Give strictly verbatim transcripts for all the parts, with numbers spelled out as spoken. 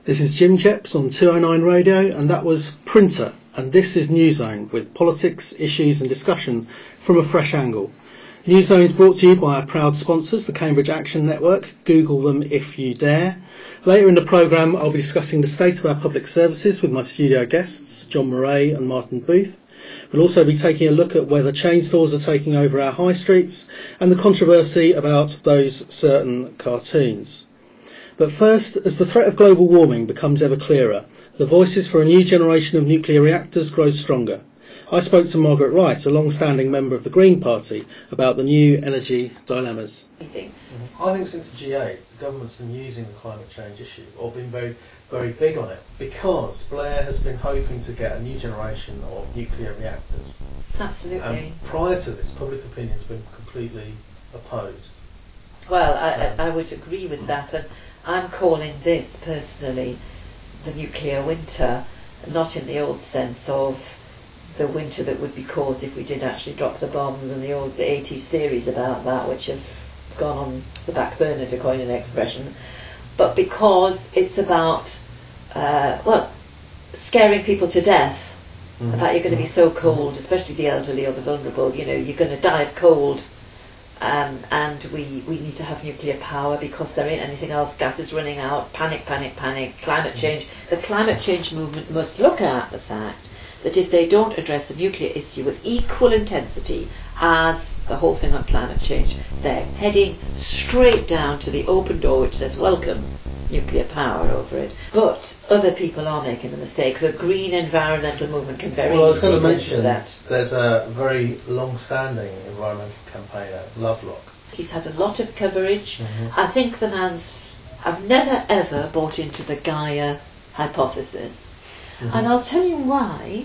This is Jim Jeps on two oh nine Radio, and that was Printer, and this is New Zone, with politics, issues and discussion from a fresh angle. New Zone is brought to you by our proud sponsors, the Cambridge Action Network. Google them if you dare. Later in the programme, I'll be discussing the state of our public services with my studio guests, John Murray and Martin Booth. We'll also be taking a look at whether chain stores are taking over our high streets and the controversy about those certain cartoons. But first, as the threat of global warming becomes ever clearer, the voices for a new generation of nuclear reactors grow stronger. I spoke to Margaret Wright, a long-standing member of the Green Party, about the new energy dilemmas. Mm-hmm. I think since the G eight, the government's been using the climate change issue, or been very, very big on it, because Blair has been hoping to get a new generation of nuclear reactors. Absolutely. And prior to this, public opinion has been completely opposed. Well, I, I, I would agree with that, and I'm calling this, personally, the nuclear winter, not in the old sense of the winter that would be caused if we did actually drop the bombs and the old the eighties theories about that, which have gone on the back burner, to coin an expression, but because it's about, uh, well, scaring people to death, mm-hmm. about you're going to be so cold, especially the elderly or the vulnerable, you know, you're going to die of cold, um, and we, we need to have nuclear power because there ain't anything else, gas is running out, panic, panic, panic, climate change. The climate change movement must look at the fact that if they don't address the nuclear issue with equal intensity as the whole thing on climate change, they're heading straight down to the open door which says welcome nuclear power over it. But other people are making the mistake. The green environmental movement can very well, I was easily going to go mention into that. There's a very long-standing environmental campaigner, Lovelock. He's had a lot of coverage. Mm-hmm. I think the man's... I've never ever bought into the Gaia hypothesis. Mm-hmm. And I'll tell you why.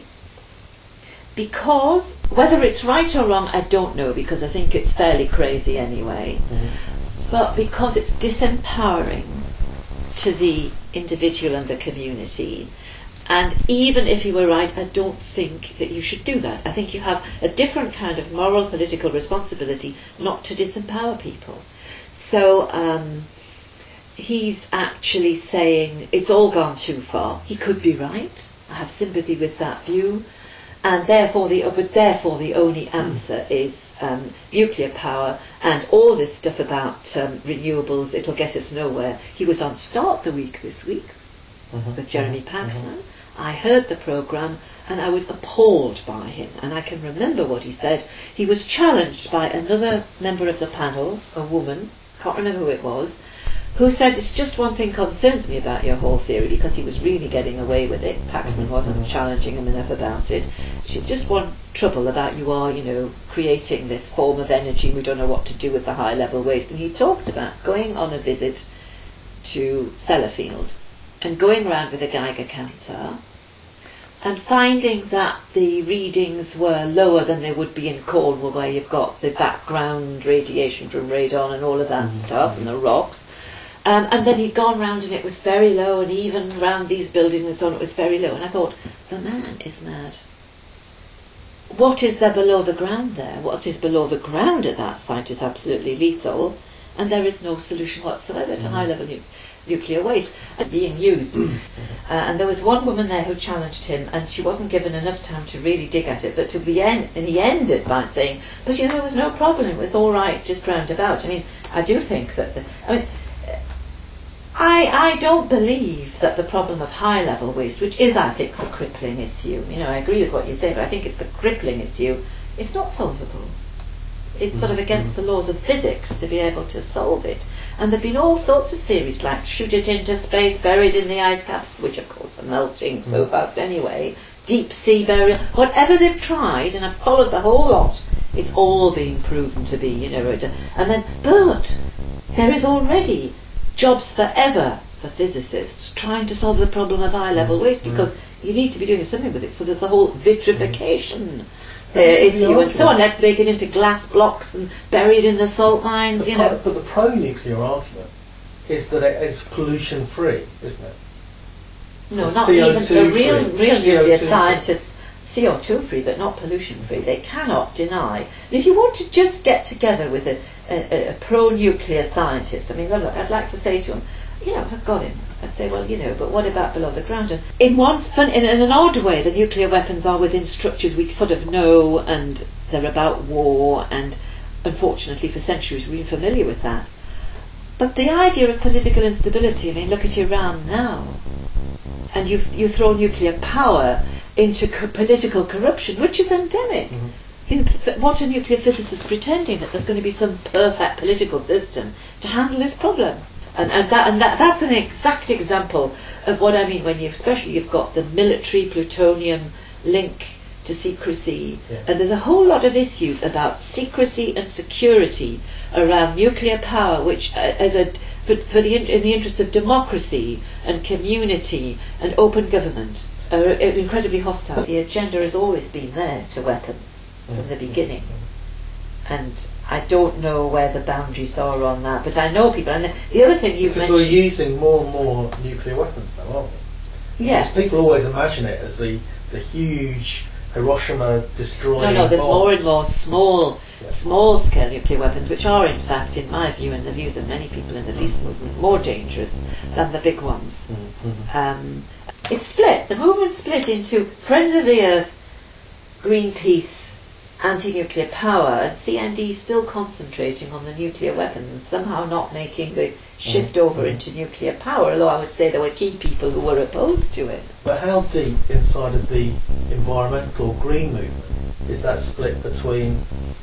Because, whether it's right or wrong, I don't know, because I think it's fairly crazy anyway. Mm-hmm. But because it's disempowering to the individual and the community. And even if you were right, I don't think that you should do that. I think you have a different kind of moral, political responsibility not to disempower people. So, um, he's actually saying it's all gone too far. He could be right. I have sympathy with that view, and therefore the but therefore the only answer is um, nuclear power and all this stuff about um, renewables. It'll get us nowhere. He was on Start the Week this week mm-hmm. with Jeremy Paxman. Mm-hmm. I heard the programme and I was appalled by him, and I can remember what he said. He was challenged by another member of the panel, a woman, can't remember who it was, who said, it's just one thing concerns me about your whole theory, because he was really getting away with it. Paxman wasn't challenging him enough about it. She just one trouble about you are, you know, creating this form of energy, we don't know what to do with the high level waste. And he talked about going on a visit to Sellafield and going around with a Geiger counter and finding that the readings were lower than they would be in Cornwall, where you've got the background radiation from radon and all of that mm-hmm. stuff, and the rocks. Um, and then he'd gone round and it was very low, and even round these buildings and so on it was very low. And I thought, the man is mad. What is there below the ground there? What is below the ground at that site is absolutely lethal, and there is no solution whatsoever to mm-hmm. high-level nu- nuclear waste being used. uh, and there was one woman there who challenged him, and she wasn't given enough time to really dig at it, but to be en- and he ended by saying, but you know, there was no problem, it was all right, just round about. I mean, I do think that... The, I mean, I, I don't believe that the problem of high-level waste, which is, I think, the crippling issue, you know, I agree with what you say, but I think it's the crippling issue, it's not solvable. It's sort of against the laws of physics to be able to solve it. And there have been all sorts of theories, like shoot it into space, buried in the ice caps, which of course are melting so fast anyway, deep sea burial, whatever they've tried, and I've followed the whole lot, it's all been proven to be, you know, and then, but there is already jobs forever for physicists trying to solve the problem of high-level waste, because you need to be doing something with it. So there's the whole vitrification uh, issue and so on. Let's make it into glass blocks and buried in the salt mines, the you pro- know. But the pro-nuclear argument is that it is pollution-free, isn't it? No, not C O two even the real, free. real C O two nuclear free. scientists. C O two free, but not pollution free. They cannot deny. And if you want to just get together with a, a, a pro-nuclear scientist, I mean, look, I'd like to say to him, you know, I've got him, I'd say, well, you know, but what about below the ground? And in one fun, in, in an odd way, the nuclear weapons are within structures we sort of know, and they're about war, and unfortunately for centuries we've been familiar with that. But the idea of political instability, I mean, look at Iran now, and you've, you throw nuclear power into co- political corruption, which is endemic. Mm-hmm. In, what are nuclear physicists pretending that there's going to be some perfect political system to handle this problem? And, and that and that that's an exact example of what I mean when you, especially you've got the military plutonium link to secrecy, yeah. And there's a whole lot of issues about secrecy and security around nuclear power, which uh, as a for, for the in the interest of democracy and community and open government are incredibly hostile. The agenda has always been there to weapons mm. from the beginning. And I don't know where the boundaries are on that, but I know people. And the, the other thing you've because mentioned, we're using more and more nuclear weapons now, aren't we? Yes. Because people always imagine it as the the huge Hiroshima destroying. No, no. There's bombs. more and more small, yeah. small-scale nuclear weapons, which are, in fact, in my view, and the views of many people in the peace movement, more dangerous than the big ones. Mm-hmm. Um, it's split. The movement split into Friends of the Earth, Greenpeace, anti-nuclear power, and C N D still concentrating on the nuclear weapons and somehow not making the shift mm. over into nuclear power, although I would say there were key people who were opposed to it. But how deep inside of the environmental green movement is that split between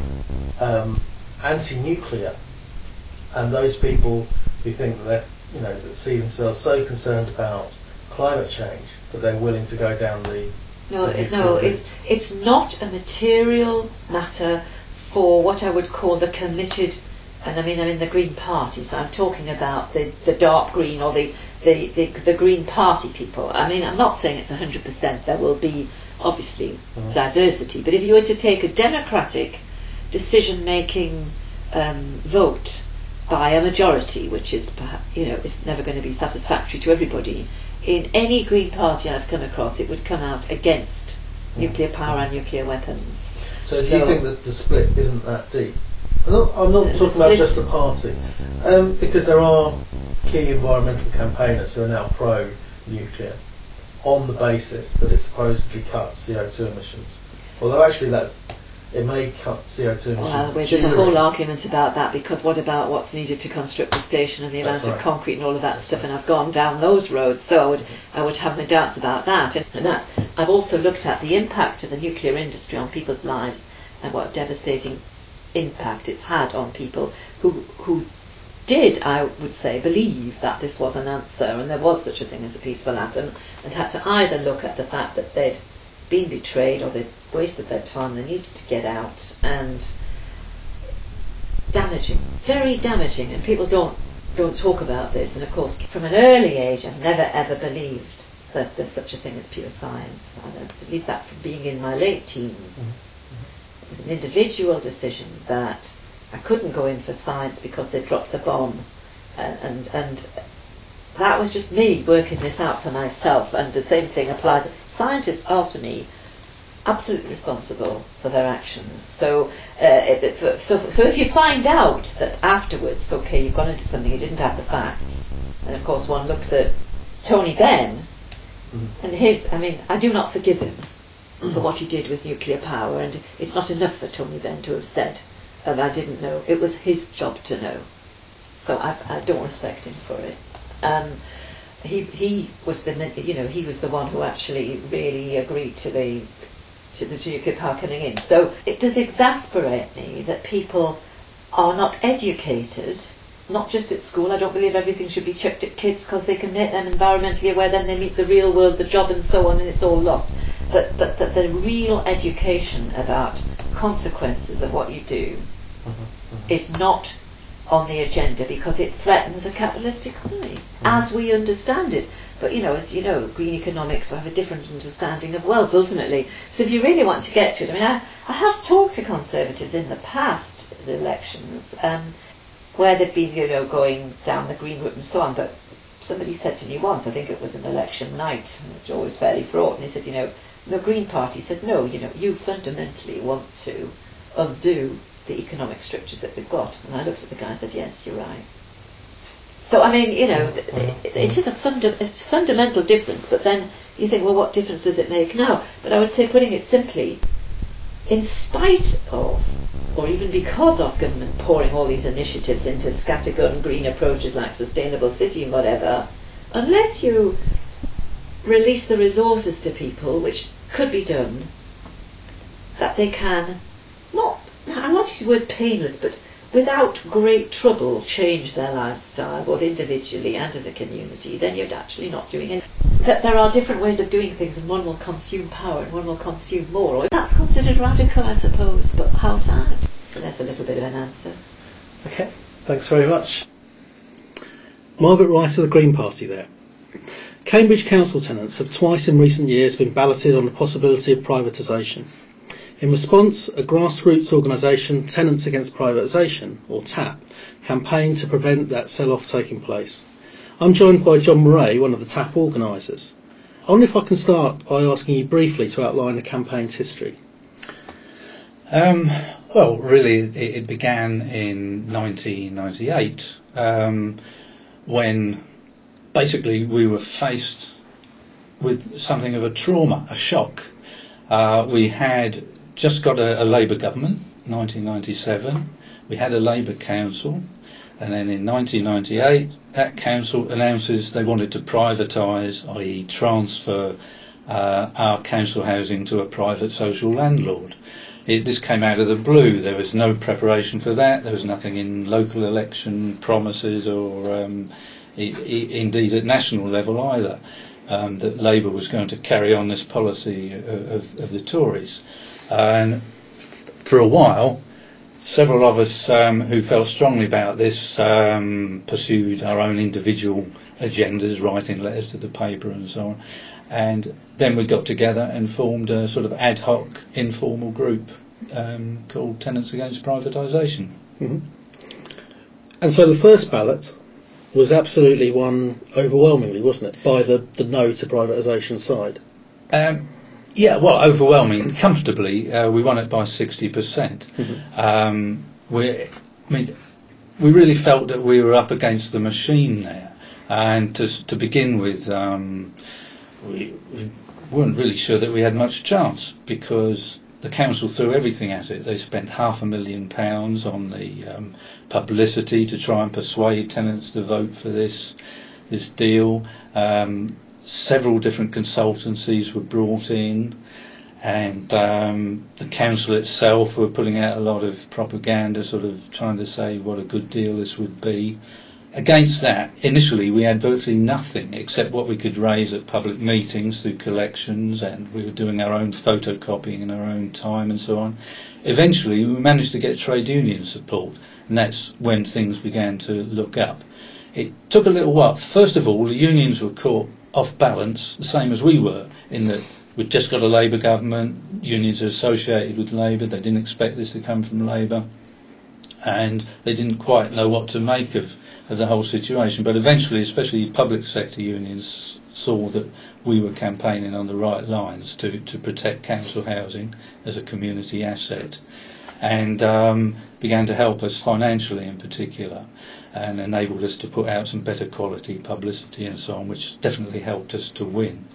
um, anti-nuclear and those people who think that they're, you know, that see themselves so concerned about climate change that they're willing to go down the No, it, no, it's it's not a material matter for what I would call the committed, and I mean I'm in the Green Party, so I'm talking about the, the dark green or the, the, the, the Green Party people. I mean, I'm not saying it's one hundred percent, there will be obviously mm. diversity, but if you were to take a democratic decision-making um, vote by a majority, which is perhaps, you know, it's never going to be satisfactory to everybody, in any Green Party I've come across, it would come out against mm. nuclear power and nuclear weapons. So do so you think that the split isn't that deep? I'm not, I'm not talking about just the party, um, because there are key environmental campaigners who are now pro-nuclear on the basis that it supposedly cuts C O two emissions. Although actually that's it may cut C O two emissions. Well, there's a whole argument about that, because what about what's needed to construct the station and the amount right. of concrete and all of that That's stuff, right. And I've gone down those roads, so I would, I would have my doubts about that. And, and that I've also looked at the impact of the nuclear industry on people's lives and what devastating impact it's had on people who who did, I would say, believe that this was an answer and there was such a thing as a peaceful atom, and had to either look at the fact that they'd been betrayed or they'd wasted their time, they needed to get out, and damaging, very damaging, and people don't don't talk about this. And of course, from an early age, I've never ever believed that there's such a thing as pure science. I believe that from being in my late teens. Mm-hmm. It was an individual decision that I couldn't go in for science because they dropped the bomb, and and, and that was just me working this out for myself. And the same thing applies. Scientists are, to me, absolutely responsible for their actions. So, uh, it, so, so if you find out that afterwards, okay, you've gone into something, you didn't have the facts, and of course one looks at Tony Benn mm. and his, I mean, I do not forgive him mm. for what he did with nuclear power, and it's not enough for Tony Benn to have said, and I didn't know. It was his job to know. So I, I don't respect him for it. Um, he he was the you know he was the one who actually really agreed to the to the nuclear power coming in. So it does exasperate me that people are not educated, not just at school. I don't believe everything should be chucked at kids because they can make them environmentally aware, then they meet the real world, the job and so on, and it's all lost. But but that the real education about consequences of what you do mm-hmm, mm-hmm. is not on the agenda, because it threatens a capitalist economy mm-hmm. as we understand it. But you know, as you know, green economics will have a different understanding of wealth ultimately. So if you really want to get to it, I mean, I, I have talked to Conservatives in the past, the elections, um, where they've been, you know, going down the green route and so on. But somebody said to me once, I think it was an election night, which is always fairly fraught, and he said, you know, the Green Party said, no, you know, you fundamentally want to undo the economic structures that we've got. And I looked at the guy and said, yes, you're right. So I mean, you know, it, it is a funda- it's a fundamental difference. But then you think, well, what difference does it make now? But I would say, putting it simply, in spite of, or even because of government pouring all these initiatives into scattergun green approaches like sustainable city and whatever, unless you release the resources to people, which could be done, that they can, not, I want to use the word painless, but without great trouble change their lifestyle, both individually and as a community, then you're actually not doing it. That there are different ways of doing things, and one will consume power and one will consume more. That's considered radical, I suppose, but how sad. So that's a little bit of an answer. Okay, thanks very much. Margaret Wright of the Green Party there. Cambridge council tenants have twice in recent years been balloted on the possibility of privatisation. In response, a grassroots organisation, Tenants Against Privatisation, or TAP, campaigned to prevent that sell-off taking place. I'm joined by John Murray, one of the TAP organisers. I wonder if I can start by asking you briefly to outline the campaign's history. Um, well, really, it, it began in nineteen ninety-eight, um, when basically we were faced with something of a trauma, a shock. Uh, we had just got a, a Labour government, nineteen ninety-seven. We had a Labour council, and then in nineteen ninety-eight, that council announces they wanted to privatise, that is transfer uh, our council housing to a private social landlord. It, this came out of the blue. There was no preparation for that. There was nothing in local election promises or um, I, I, indeed at national level either, um, that Labour was going to carry on this policy of, of, of the Tories. And for a while, several of us um, who felt strongly about this um, pursued our own individual agendas, writing letters to the paper and so on. And then we got together and formed a sort of ad hoc informal group um, called Tenants Against Privatisation. Mm-hmm. And so the first ballot was absolutely won overwhelmingly, wasn't it, by the, the no to privatisation side? Um, yeah, well, overwhelming, comfortably. Uh, we won it by sixty percent. Mm-hmm. Um, we, I mean, we really felt that we were up against the machine there. And to, to begin with, um, we, we weren't really sure that we had much chance, because the council threw everything at it. They spent half a million pounds on the um, publicity to try and persuade tenants to vote for this this deal. Um, several different consultancies were brought in, and um, the council itself were putting out a lot of propaganda, sort of trying to say what a good deal this would be. Against that, initially we had virtually nothing except what we could raise at public meetings through collections, and we were doing our own photocopying in our own time and so on. Eventually we managed to get trade union support, and that's when things began to look up. It took a little while. First of all, the unions were caught off balance, the same as we were, in that we'd just got a Labour government, unions are associated with Labour, they didn't expect this to come from Labour, and they didn't quite know what to make of of the whole situation. But eventually, especially public sector unions saw that we were campaigning on the right lines to, to protect council housing as a community asset, and um, began to help us financially in particular, and enabled us to put out some better quality publicity and so on, which definitely helped us to win.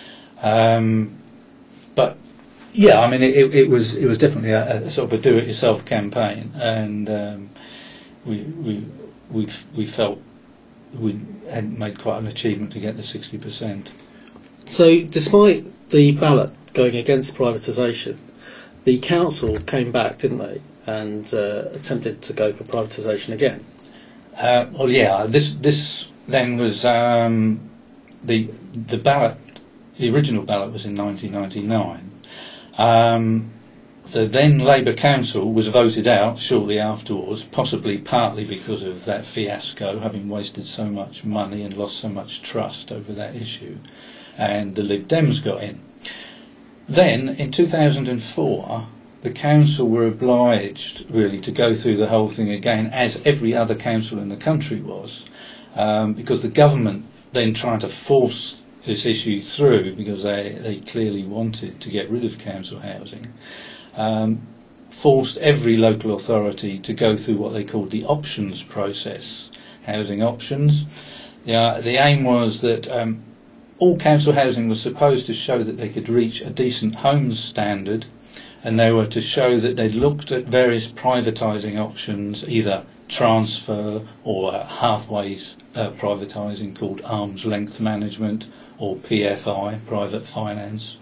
Um, but yeah, I mean, it, it was it was definitely a, a sort of a do-it-yourself campaign, and um, we we. We we felt we had made quite an achievement to get the sixty percent. So, despite the ballot going against privatisation, the council came back, didn't they, and uh, attempted to go for privatisation again? Uh, well, yeah. This this then was um, the the ballot. The original ballot was in nineteen ninety-nine. Um, The then Labour Council was voted out shortly afterwards, possibly partly because of that fiasco, having wasted so much money and lost so much trust over that issue, and the Lib Dems got in. Then, in two thousand four, the council were obliged, really, to go through the whole thing again, as every other council in the country was, um, because the government then tried to force this issue through, because they, they clearly wanted to get rid of council housing. Um, forced every local authority to go through what they called the options process, housing options. The, uh, the aim was that um, all council housing was supposed to show that they could reach a decent homes standard, and they were to show that they'd looked at various privatising options, either transfer or uh, halfway uh, privatising called arm's length management, or P F I, private finance.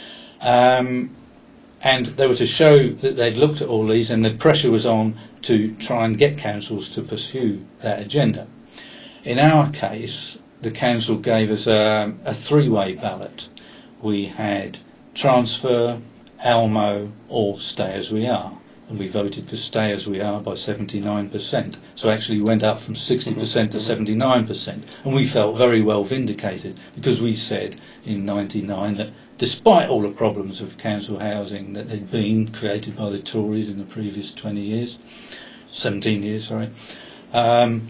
Um, and they were to show that they'd looked at all these, and the pressure was on to try and get councils to pursue that agenda. In our case, the council gave us a, a three-way ballot. We had transfer, Almo, or stay as we are. And we voted for stay as we are by seventy-nine percent. So actually we went up from sixty percent to seventy-nine percent. And we felt very well vindicated, because we said in ninety-nine that despite all the problems of council housing that had been created by the Tories in the previous twenty years, seventeen years, sorry, um,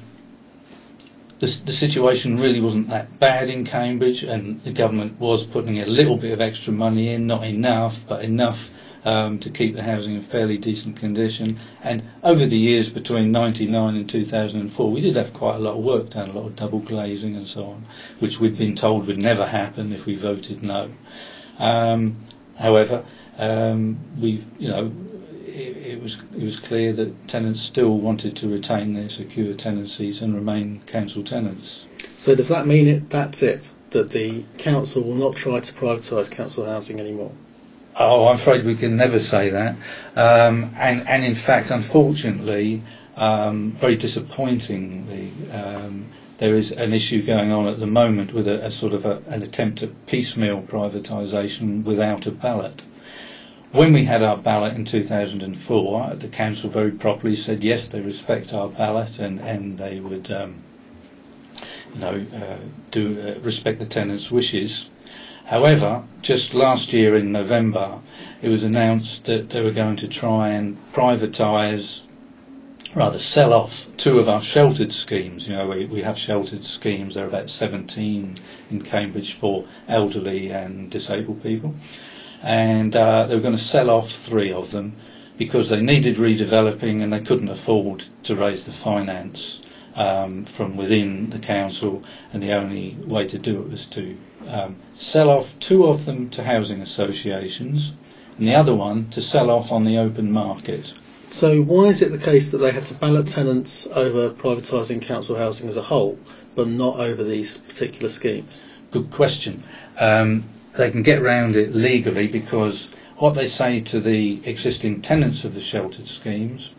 the, the situation really wasn't that bad in Cambridge, and the government was putting a little bit of extra money in, not enough, but enough Um, to keep the housing in fairly decent condition. And over the years between ninety-nine and two thousand four, we did have quite a lot of work done, a lot of double glazing and so on, which we'd been told would never happen if we voted no. Um, however, um, we, you know, it, it was it was clear that tenants still wanted to retain their secure tenancies and remain council tenants. So does that mean it? That's it? That the council will not try to privatise council housing anymore? Oh, I'm afraid we can never say that. Um, and, and in fact, unfortunately, um, very disappointingly, um, there is an issue going on at the moment with a, a sort of a, an attempt at piecemeal privatisation without a ballot. When we had our ballot in two thousand four, the council very properly said yes, they respect our ballot, and, and they would um, you know, uh, do uh, respect the tenants' wishes. However, just last year in November, it was announced that they were going to try and privatise, rather sell off, two of our sheltered schemes. You know, we, we have sheltered schemes. There are about seventeen in Cambridge for elderly and disabled people. And uh, they were going to sell off three of them because they needed redeveloping and they couldn't afford to raise the finance um, from within the council, and the only way to do it was to Um, sell off two of them to housing associations and the other one to sell off on the open market. So why is it the case that they had to ballot tenants over privatising council housing as a whole, but not over these particular schemes? Good question. Um, they can get round it legally because what they say to the existing tenants of the sheltered schemes,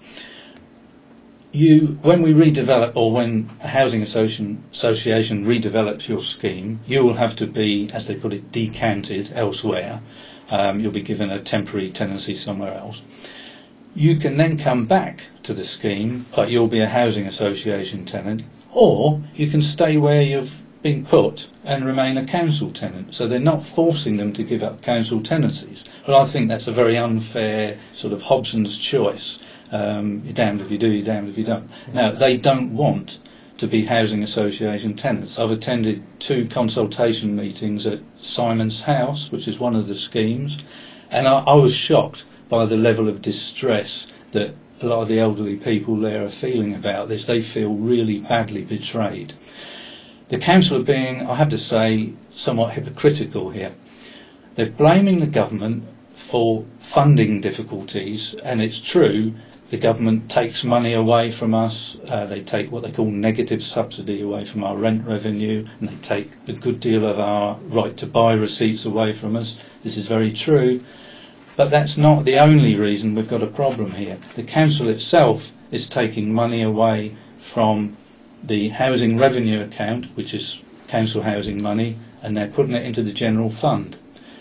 You, when we redevelop, or when a housing association, association redevelops your scheme, you will have to be, as they put it, decanted elsewhere. Um, you'll be given a temporary tenancy somewhere else. You can then come back to the scheme, but you'll be a housing association tenant, or you can stay where you've been put and remain a council tenant. So they're not forcing them to give up council tenancies. But I think that's a very unfair sort of Hobson's choice. Um, you're damned if you do, you're damned if you don't. Now, they don't want to be housing association tenants. I've attended two consultation meetings at Simon's House, which is one of the schemes, and I, I was shocked by the level of distress that a lot of the elderly people there are feeling about this. They feel really badly betrayed. The council are being, I have to say, somewhat hypocritical here. They're blaming the government for funding difficulties, and it's true, the government takes money away from us. Uh, they take what they call negative subsidy away from our rent revenue, and they take a good deal of our right to buy receipts away from us. This is very true, but that's not the only reason we've got a problem here. The council itself is taking money away from the housing revenue account, which is council housing money, and they're putting it into the general fund.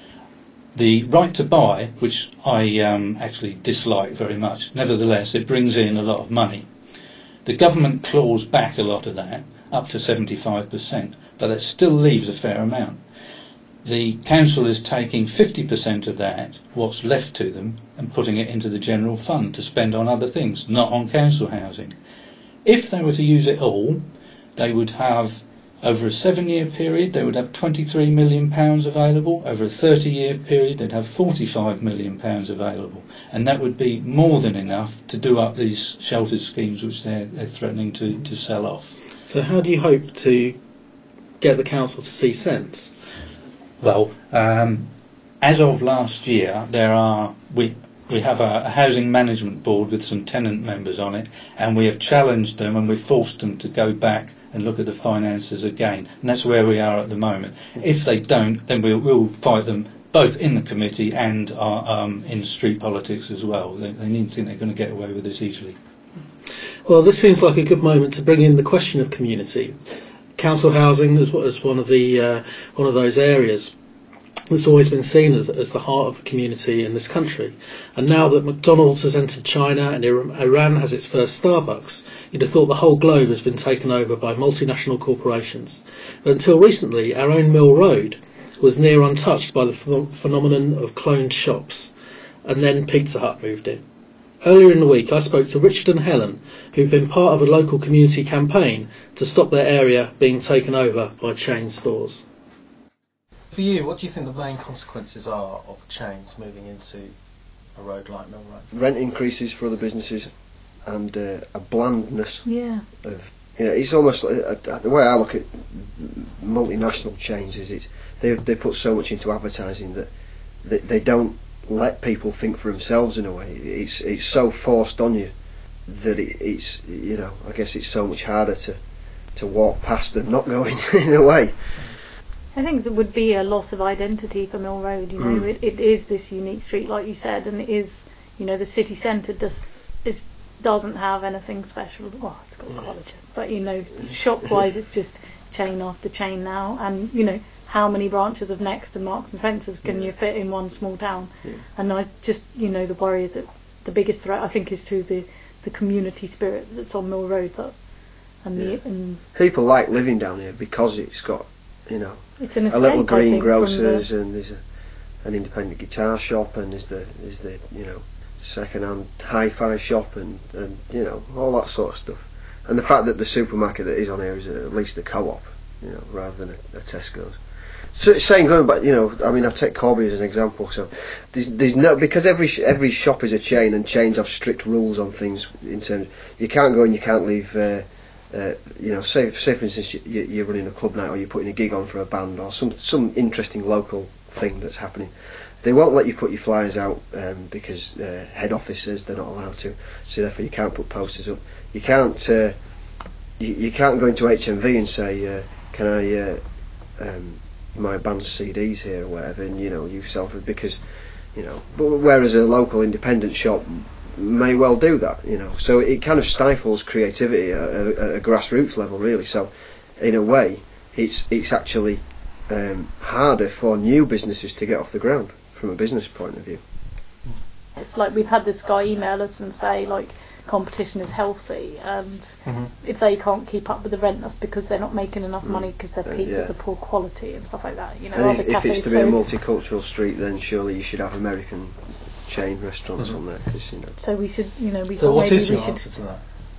The right to buy, which I um, actually dislike very much, nevertheless it brings in a lot of money. The government claws back a lot of that, up to seventy-five percent, but that still leaves a fair amount. The council is taking fifty percent of that, what's left to them, and putting it into the general fund to spend on other things, not on council housing. If they were to use it all, they would have, over a seven-year period, they would have twenty-three million pounds available. Over a thirty-year period, they'd have forty-five million pounds available. And that would be more than enough to do up these sheltered schemes which they're, they're threatening to, to sell off. So how do you hope to get the council to see sense? Well, um, as of last year, there are we we have a, a housing management board with some tenant members on it, and we have challenged them and we've forced them to go back and look at the finances again, and that's where we are at the moment. If they don't, then we'll, we'll fight them both in the committee and are, um, in street politics as well. They, they need to think they're going to get away with this easily. Well, this seems like a good moment to bring in the question of community. Council housing is, is one of the uh, one of those areas that's always been seen as, as the heart of the community in this country. And now that McDonald's has entered China and Iran has its first Starbucks, you'd have thought the whole globe has been taken over by multinational corporations. But until recently, our own Mill Road was near untouched by the ph- phenomenon of cloned shops. And then Pizza Hut moved in. Earlier in the week, I spoke to Richard and Helen, who've been part of a local community campaign to stop their area being taken over by chain stores. For you, what do you think the main consequences are of chains moving into a road like Mill Road? Rent increases for other businesses and uh, a blandness Yeah. of, you know, it's almost like, uh, the way I look at multinational chains is it's, they they put so much into advertising that, that they don't let people think for themselves in a way. It's it's so forced on you that it, it's, you know, I guess it's so much harder to, to walk past and not go in, in a way. I think it would be a loss of identity for Mill Road. You know, Mm. it, it is this unique street, like you said, and it is, you know, the city centre just is doesn't have anything special. Well, it's got colleges, but you know, shop-wise, it's just chain after chain now. And you know, how many branches of Next and Marks and Spencers can Yeah. you fit in one small town? Yeah. And I just, you know, the worry is that the biggest threat, I think, is to the the community spirit that's on Mill Road. That and Yeah. the and People like living down here because it's got, you know, it's an a escape, little I green think, from grocers the, and there's a, an independent guitar shop and there's the there's the you know second-hand hi-fi shop and, and you know all that sort of stuff. And the fact that the supermarket that is on here is at least a co-op, you know, rather than a, a Tesco's. So saying going back, you know, I mean, I take Corby as an example. So there's there's no, because every sh- every shop is a chain and chains have strict rules on things in terms. You can't go and you can't leave. Uh, Uh, you know, say, say for instance, you, you're running a club night or you're putting a gig on for a band or some some interesting local thing that's happening. They won't let you put your flyers out um, because uh, head office says they're not allowed to. So therefore, you can't put posters up. You can't uh, you, you can't go into H M V and say, uh, "Can I uh, um, my band's C Ds here or whatever?" And you know, you sell it because you know. But whereas a local independent shop may well do that, you know. So it kind of stifles creativity at a, at a grassroots level, really. So, in a way, it's it's actually um, harder for new businesses to get off the ground from a business point of view. it's like we've had this guy email us and say like competition is healthy, and Mhm. if they can't keep up with the rent, that's because they're not making enough Mm. money because their Uh, pizzas yeah. are poor quality and stuff like that. You know, And other if, if cafes. it's to be a so, multicultural street, then surely you should have American chain restaurants Mhm. on there, because you know. so we should, you know, we So thought what maybe is we your should. answer to that?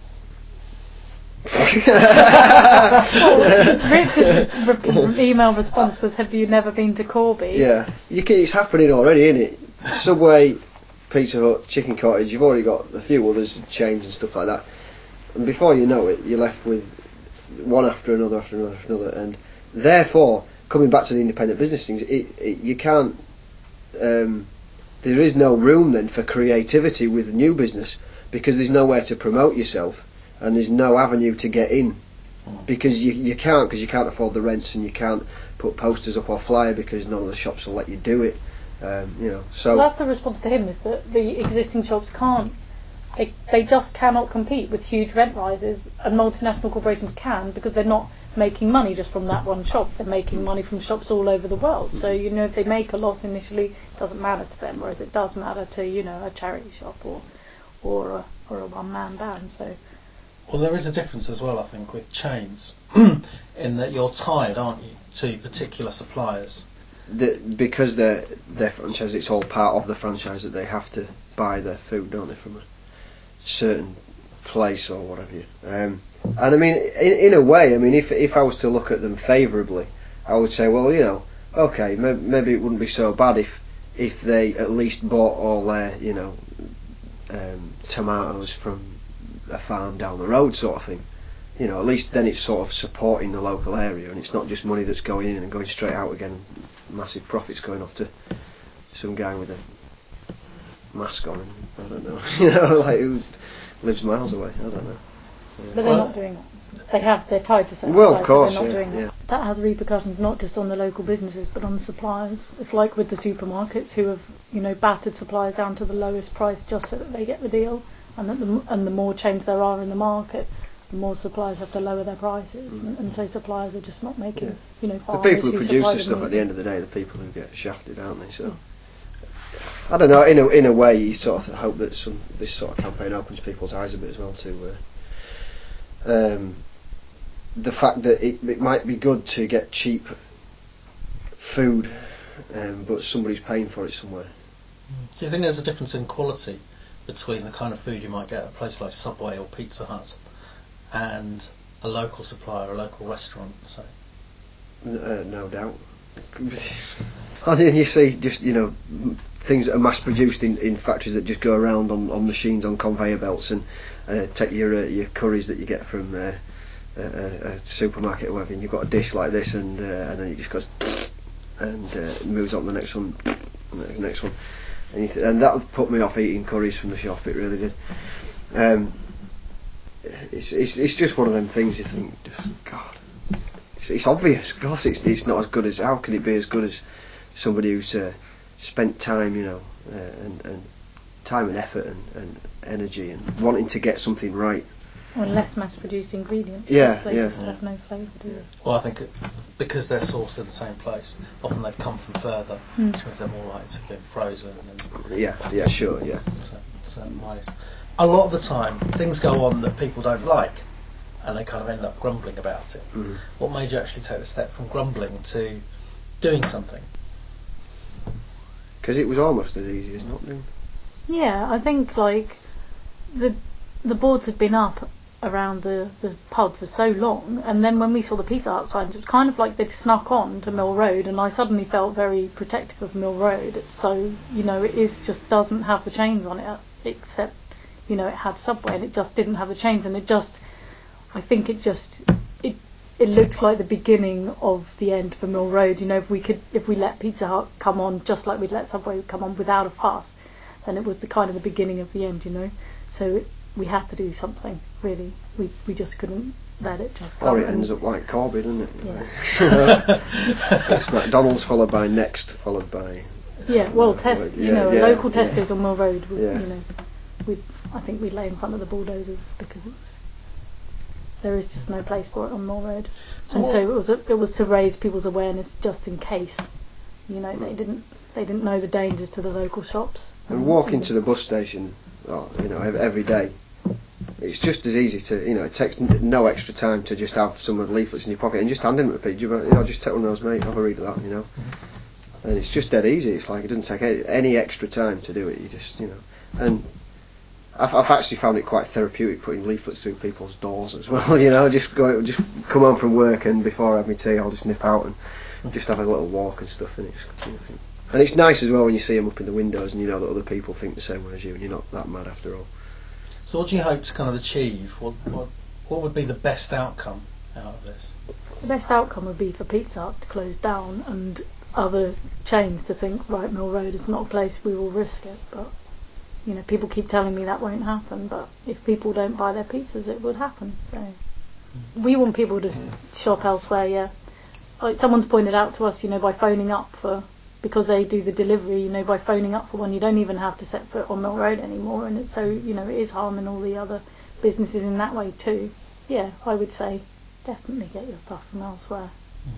Richard's re- email response was, "Have you never been to Corby?" Yeah, you can, it's happening already, isn't it? Subway, Pizza Hut, Chicken Cottage, you've already got a few others, chains and stuff like that. And before you know it, you're left with one after another, after another, after another. And therefore, coming back to the independent business things, it, it, you can't, um, there is no room then for creativity with new business, because there's nowhere to promote yourself and there's no avenue to get in. Because you, you can't, because you can't afford the rents, and you can't put posters up or flyer because none of the shops will let you do it. Um, you know, so Well, that's the response to him, is that the existing shops can't, they, they just cannot compete with huge rent rises, and multinational corporations can, because they're not making money just from that one shop, they're making money from shops all over the world. So, you know, if they make a loss initially, it doesn't matter to them, whereas it does matter to, you know, a charity shop or or a, or a one-man band. So Well, there is a difference as well, I think, with chains, in that you're tied, aren't you, to particular suppliers. the, because they're their franchise, it's all part of the franchise that they have to buy their food, don't they, from a certain place or whatever. Um, and I mean, in, in a way, I mean, if if I was to look at them favourably, I would say, well, you know, okay, maybe, maybe it wouldn't be so bad if if they at least bought all their, you know, um, tomatoes from a farm down the road, sort of thing. you know, at least then it's sort of supporting the local area, and it's not just money that's going in and going straight out again. Massive profits going off to some guy with a mask on, and I don't know, you know, like who lives miles away. I don't know. Yeah. But they're not doing that. They have, they're tied to certain Well, of suppliers, course, so they're not yeah, doing yeah. that. That has repercussions not just on the local businesses, but on the suppliers. It's like with the supermarkets who have, you know, battered suppliers down to the lowest price just so that they get the deal, and that the, and the more chains there are in the market, the more suppliers have to lower their prices, Mm. and, and so suppliers are just not making, Yeah. you know, The farmers people who who produce supply the them stuff at the need- end of the day, the people who get shafted, aren't they? So I don't know. In a in a way, you sort of hope that some this sort of campaign opens people's eyes a bit as well to uh, um, the fact that it, it might be good to get cheap food, um, but somebody's paying for it somewhere. Do you think there's a difference in quality between the kind of food you might get at a place like Subway or Pizza Hut and a local supplier, a local restaurant, say? N- Uh, no doubt. I mean, you see, just you know, m- things that are mass produced in, in factories that just go around on, on machines on conveyor belts, and uh, take your uh, your curries that you get from uh, a, a, a supermarket or whatever, and you've got a dish like this, and uh, and then it just goes and uh, it moves on to the next one, and the next one, and, you th- and that put me off eating curries from the shop. It really did. Um, it's it's it's just one of them things you think, just God. It's, it's obvious. Of course, it's it's not as good as. How can it be as good as somebody who's uh, spent time, you know, uh, and and time and effort and, and energy and wanting to get something right. Or less mass-produced ingredients. Yeah, they yeah. just have no flavour, do they? Well, I think it, because they're sourced in the same place, often they've come from further, Mm. which means they're more likely to have been frozen and Yeah, yeah, sure, yeah. certain, certain ways. A lot of the time, things go on that people don't like, and they kind of end up grumbling about it. Mm. What made you actually take the step from grumbling to doing something? Because it was almost as easy as not doing. Yeah, I think like the the boards had been up around the, the pub for so long, and then when we saw the Pizza Hut signs, it was kind of like they'd snuck on to Mill Road, and I suddenly felt very protective of Mill Road. It's so, you know, it is just doesn't have the chains on it, except, you know, it has Subway, and it just didn't have the chains, and it just, I think it just, it it looks like the beginning of the end for Mill Road. You know, if we could, if we let Pizza Hut come on just like we'd let Subway come on without a fuss, then it was the kind of the beginning of the end, you know. So it, we had to do something, really. We we just couldn't let it just go. Or it and- ends up like Corbyn, doesn't it? Yeah. It's McDonald's followed by Next, followed by... Yeah, well, Uh, Tes, like, you yeah, know, yeah, a local yeah. Tesco's on Mill Road, would, Yeah. you know, we I think we'd lay in front of the bulldozers because it's there is just no place for it on Mill Road, So and what- so it was a, it was to raise people's awareness just in case, you know, they didn't they didn't know the dangers to the local shops. And walking to the bus station, oh, you know, ev- every day, it's just as easy to, you know, it takes n- no extra time to just have some of the leaflets in your pocket and just hand them to people. You know, just take one of those, mate, have a read of that, you know. And it's just dead easy. It's like it doesn't take any, any extra time to do it. You just, you know, and I've, I've actually found it quite therapeutic putting leaflets through people's doors as well. You know, just go, just come home from work, and before I have my tea, I'll just nip out and just have a little walk and stuff. And it's, you know, and it's nice as well when you see them up in the windows, and you know that other people think the same way as you, and you're not that mad after all. So what do you hope to kind of achieve? What, what, what would be the best outcome out of this? The best outcome would be for Pizza Hut to close down and other chains to think, right, Mill Road is not a place we will risk it. But, you know, people keep telling me that won't happen, but if people don't buy their pizzas, it would happen. So we want people to shop elsewhere, yeah. Like someone's pointed out to us, you know, by phoning up for, because they do the delivery, you know, by phoning up for one, you don't even have to set foot on Mill Road anymore, and it's so, you know, it is harming all the other businesses in that way too. Yeah, I would say definitely get your stuff from elsewhere.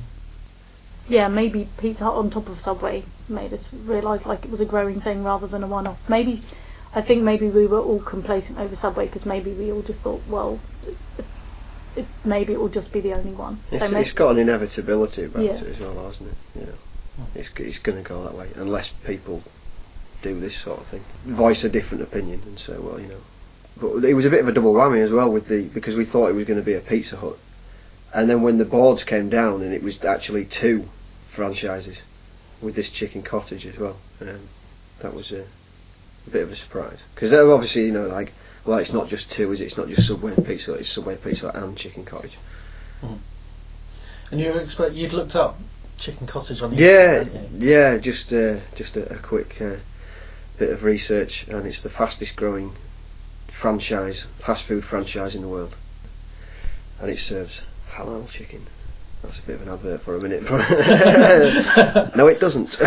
Yeah, maybe Pizza Hut on top of Subway made us realise like it was a growing thing rather than a one-off. Maybe, I think maybe we were all complacent over Subway because maybe we all just thought, well, it, it, maybe it will just be the only one. It's, so maybe, it's got an inevitability about Yeah. it as well, hasn't it? You know, it's it's going to go that way unless people do this sort of thing, voice a different opinion, and say, well, you know. But it was a bit of a double whammy as well with the because we thought it was going to be a Pizza Hut, and then when the boards came down and it was actually two franchises with this chicken cottage as well. Um, that was uh, a bit of a surprise. Because they're obviously, you know, like, well, it's not just two, is it? It's not just Subway and Pizza Hut, it's Subway, Pizza Hut and Chicken Cottage. Mm. And you expect you'd looked up Chicken Cottage on YouTube, Yeah, hadn't you? yeah, just uh, just a, a quick uh, bit of research, and it's the fastest growing franchise, fast food franchise in the world, and it serves halal chicken. That's a bit of an advert for a minute. No, it doesn't.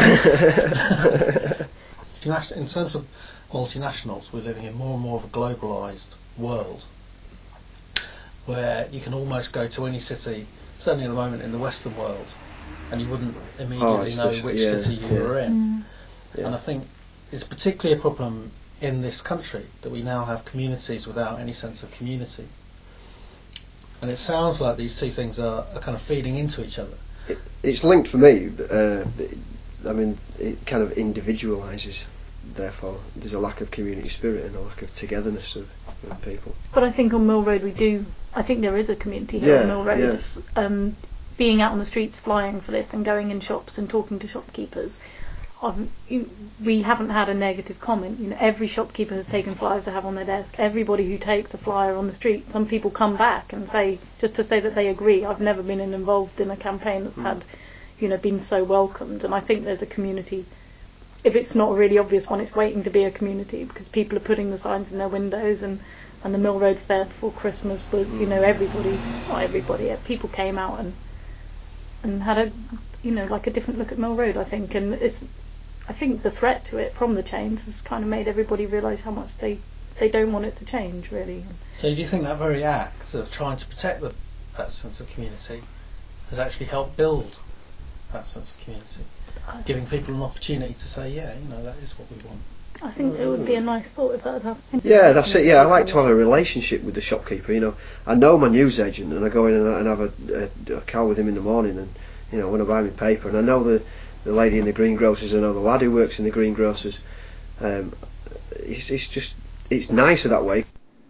In terms of multinationals, we're living in more and more of a globalised world where you can almost go to any city, certainly at the moment in the Western world, and you wouldn't immediately Oh, know the- which yeah, city you yeah. were in. Mm. Yeah. And I think it's particularly a problem in this country that we now have communities without any sense of community. And it sounds like these two things are, are kind of feeding into each other. It, it's linked for me. Uh, I mean, it kind of individualises. Therefore, there's a lack of community spirit and a lack of togetherness of, of people. But I think on Mill Road we do. I think there is a community here Yeah, on Mill Road. yeah. It's, Um, being out on the streets, flying for this, and going in shops and talking to shopkeepers, I've, you, we haven't had a negative comment. You know, every shopkeeper has taken flyers to have on their desk. Everybody who takes a flyer on the street, some people come back and say, just to say that they agree. I've never been involved in a campaign that's had, you know, been so welcomed. And I think there's a community. If it's not a really obvious one, it's waiting to be a community, because people are putting the signs in their windows, and, and the Mill Road Fair before Christmas was, you know, everybody, not everybody, people came out and and had a, you know, like a different look at Mill Road, I think. And it's, I think the threat to it from the chains has kind of made everybody realise how much they, they don't want it to change, really. So do you think that very act of trying to protect the, that sense of community has actually helped build that sense of community? Giving people an opportunity to say, yeah, you know, that is what we want. I think it would be a nice thought if that had happened. Yeah, that's it. Yeah, I like to have a relationship with the shopkeeper. You know, I know my newsagent, and I go in and, and have a, a, a cow with him in the morning, and you know, when I buy my paper, and I know the the lady in the greengrocers, I know the lad who works in the greengrocers. Um, it's, it's just it's nicer that way.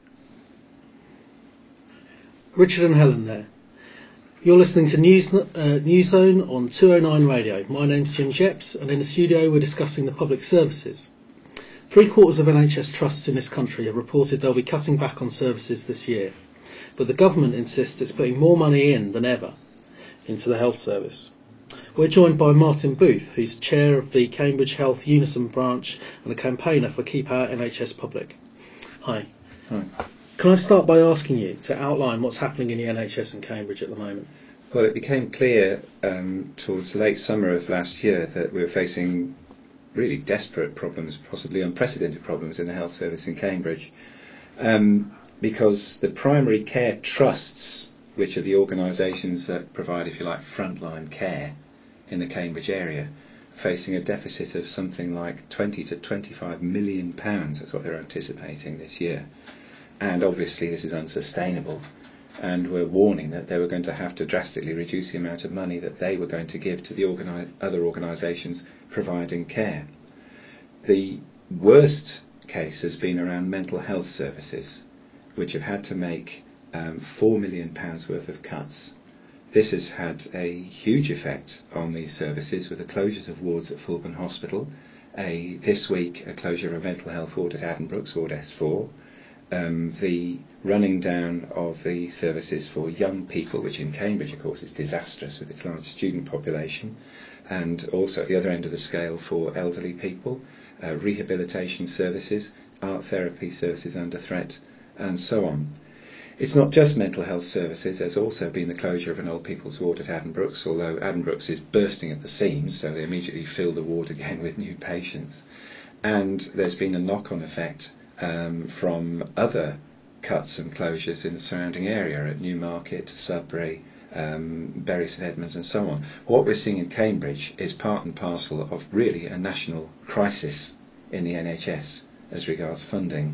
Richard and Helen there. You're listening to News uh, News Zone on two oh nine Radio. My name's Jim Jeps, and in the studio we're discussing the public services. Three quarters of N H S trusts in this country have reported they'll be cutting back on services this year, but the government insists it's putting more money in than ever into the health service. We're joined by Martin Booth, who's chair of the Cambridge Health Unison branch and a campaigner for Keep Our N H S Public. Hi. Hi. Can I start by asking you to outline what's happening in the N H S in Cambridge at the moment? Well, it became clear um, towards the late summer of last year that we were facing really desperate problems, possibly unprecedented problems in the health service in Cambridge, um, because the primary care trusts, which are the organisations that provide, if you like, frontline care in the Cambridge area, facing a deficit of something like twenty to twenty-five million pounds. That's what they're anticipating this year. And obviously this is unsustainable, and we're warning that they were going to have to drastically reduce the amount of money that they were going to give to the organi- other organisations providing care. The worst case has been around mental health services, which have had to make um, four million pounds worth of cuts. This has had a huge effect on these services, with the closures of wards at Fulbourn Hospital, a, this week a closure of a mental health ward at Addenbrooke's, Ward S four, um, the running down of the services for young people, which in Cambridge of course is disastrous with its large student population, and also at the other end of the scale for elderly people, uh, rehabilitation services, art therapy services under threat, and so on. It's not just mental health services. There's also been the closure of an old people's ward at Addenbrooke's, although Addenbrooke's is bursting at the seams, so they immediately fill the ward again with new patients. And there's been a knock-on effect um, from other cuts and closures in the surrounding area at Newmarket, Sudbury, um, Bury St Edmunds and so on. What we're seeing in Cambridge is part and parcel of really a national crisis in the N H S as regards funding.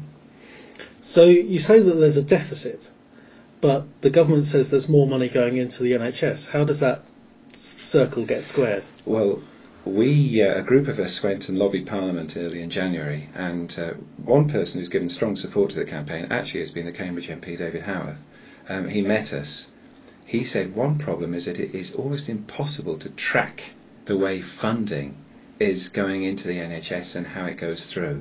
So you say that there's a deficit, but the government says there's more money going into the N H S. How does that s- circle get squared? Well, we, uh, a group of us went and lobbied Parliament early in January, and uh, one person who's given strong support to the campaign actually has been the Cambridge M P David Howarth. Um, he met us. He said one problem is that it is almost impossible to track the way funding is going into the N H S and how it goes through.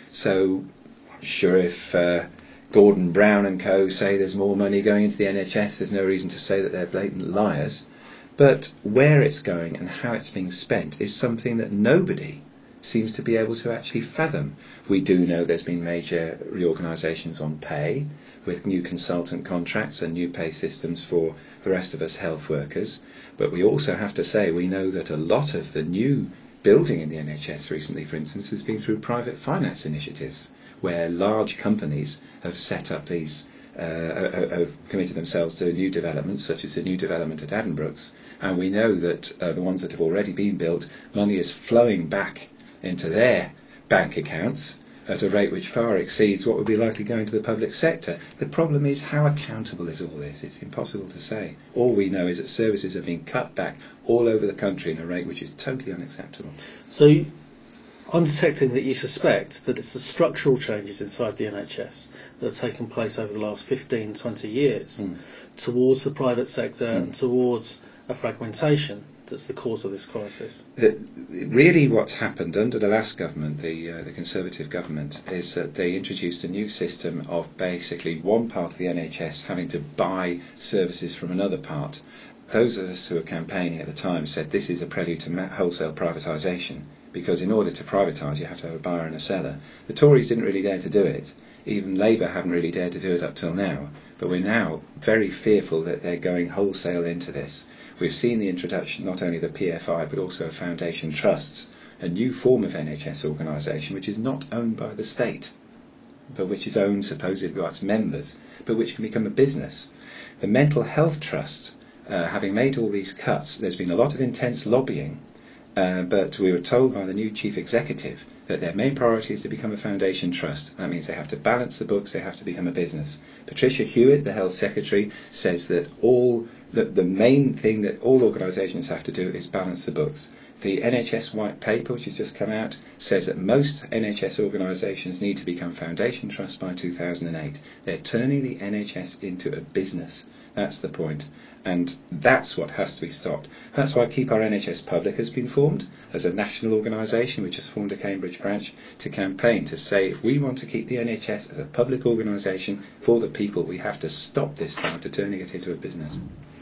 So I'm sure if uh, Gordon Brown and co say there's more money going into the N H S, there's no reason to say that they're blatant liars. But where it's going and how it's being spent is something that nobody seems to be able to actually fathom. We do know there's been major reorganisations on pay, with new consultant contracts and new pay systems for the rest of us health workers. But we also have to say we know that a lot of the new building in the N H S recently, for instance, has been through private finance initiatives, where large companies have set up these, uh, have committed themselves to new developments, such as the new development at Addenbrooke's. And we know that uh, the ones that have already been built, money is flowing back into their bank accounts at a rate which far exceeds what would be likely going to the public sector. The problem is, how accountable is all this? It's impossible to say. All we know is that services are being cut back all over the country at a rate which is totally unacceptable. So I'm detecting that you suspect that it's the structural changes inside the N H S that have taken place over the last fifteen, twenty years Mm. towards the private sector Mm. and towards a fragmentation that's the cause of this crisis. The, really what's happened under the last government, the, uh, the Conservative government, is that they introduced a new system of basically one part of the N H S having to buy services from another part. Those of us who were campaigning at the time said this is a prelude to ma- wholesale privatisation, because in order to privatise you have to have a buyer and a seller. The Tories didn't really dare to do it. Even Labour haven't really dared to do it up till now. But we're now very fearful that they're going wholesale into this. We've seen the introduction not only of the P F I but also of foundation trusts, a new form of N H S organisation which is not owned by the state, but which is owned supposedly by its members, but which can become a business. The mental health trust, uh, having made all these cuts, there's been a lot of intense lobbying, uh, but we were told by the new chief executive that their main priority is to become a foundation trust. That means they have to balance the books, they have to become a business. Patricia Hewitt, the health secretary, says that all the, the main thing that all organisations have to do is balance the books. The N H S white paper, which has just come out, says that most N H S organisations need to become foundation trusts by two thousand eight. They're turning the N H S into a business. That's the point. And that's what has to be stopped. That's why Keep Our N H S Public has been formed as a national organisation which has formed a Cambridge branch to campaign to say if we want to keep the N H S as a public organisation for the people, we have to stop this drive to turning it into a business.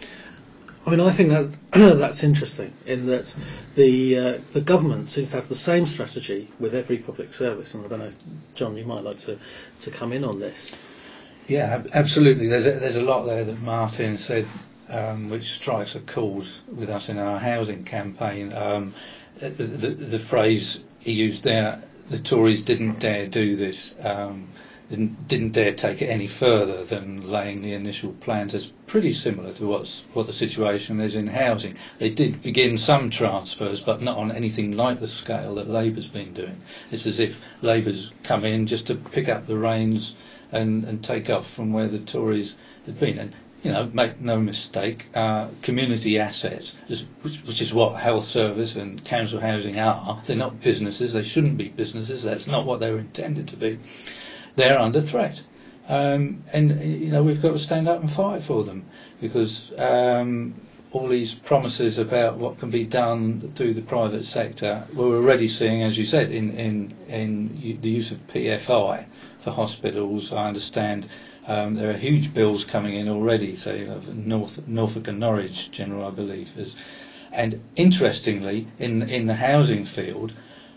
I mean, I think that that's interesting in that the uh, the government seems to have the same strategy with every public service, and I don't know, John, you might like to, to come in on this. Yeah, ab- absolutely. There's a, there's a lot there that Martin said, um, which strikes a chord with us in our housing campaign. Um, the, the, the phrase he used there, the Tories didn't dare do this, um, didn't, didn't dare take it any further than laying the initial plans, is pretty similar to what's, what the situation is in housing. They did begin some transfers, but not on anything like the scale that Labour's been doing. It's as if Labour's come in just to pick up the reins and, and take off from where the Tories had been. And, you know, make no mistake, uh, community assets, is, which, which is what health service and council housing are, they're not businesses, they shouldn't be businesses, that's not what they're intended to be. They're under threat. Um, and, you know, we've got to stand up and fight for them, because um, all these promises about what can be done through the private sector, we're already seeing, as you said, in, in, in the use of P F I for hospitals. I understand um, there are huge bills coming in already, say, of North, Norfolk and Norwich General, I believe. Is. And interestingly, in, in the housing field,